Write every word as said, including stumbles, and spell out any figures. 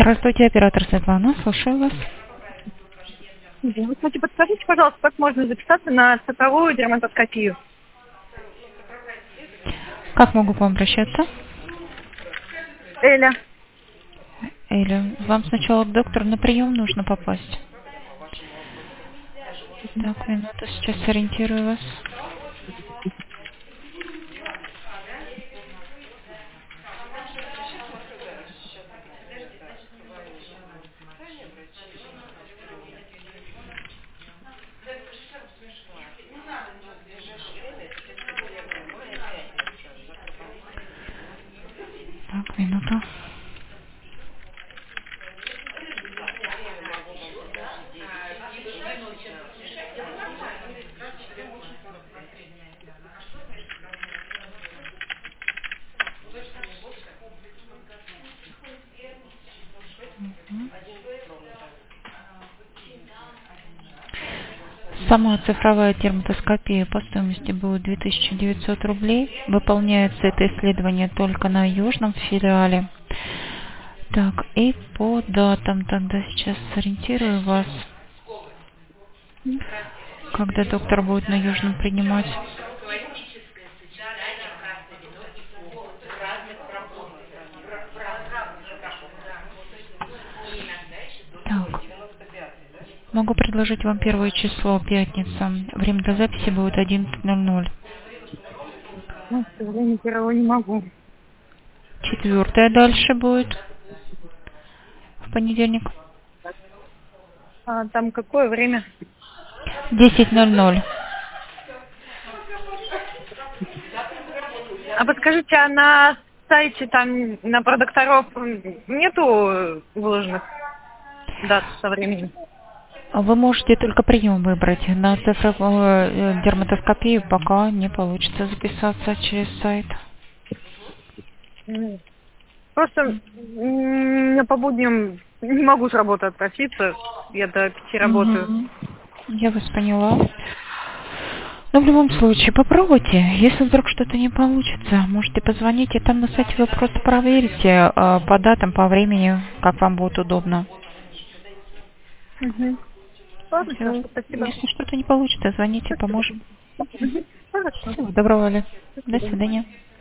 Здравствуйте, оператор Светлана, слушаю вас. Здравствуйте, подскажите, пожалуйста, как можно записаться на цифровую дерматоскопию? Как могу к вам обращаться? Эля. Или вам сначала к доктору на прием нужно попасть? Так, минуту, сейчас сориентирую вас. Так, минуту. Сама цифровая дерматоскопия по стоимости будет две тысячи девятьсот рублей. Выполняется это исследование только на южном филиале. Так, и по датам тогда сейчас сориентирую вас, когда доктор будет на южном принимать. Так, могу предложить вам первое число, пятница. Время до записи будет одиннадцать ноль ноль. Ну, к сожалению, первого не могу. Четвертое дальше будет в понедельник. А там какое время? десять ноль ноль. А подскажите, а на сайте там на продокторов нету выложенных дат со временем? Вы можете только прием выбрать. На цифровую э, дерматоскопию пока не получится записаться через сайт. М. Просто м, я по будням не могу с работы отпроситься. Я до пяти работаю. Мгм. Я вас поняла. Но в любом случае, попробуйте. Если вдруг что-то не получится, можете позвонить, и там на сайте вы просто проверите э, по датам, по времени, как вам будет удобно. Угу. Ладно, Всё. хорошо, спасибо. Если что-то не получится, звоните, Спасибо. поможем. Мгм. Хорошо. Всего доброго, Оля. До До свидания. свидания.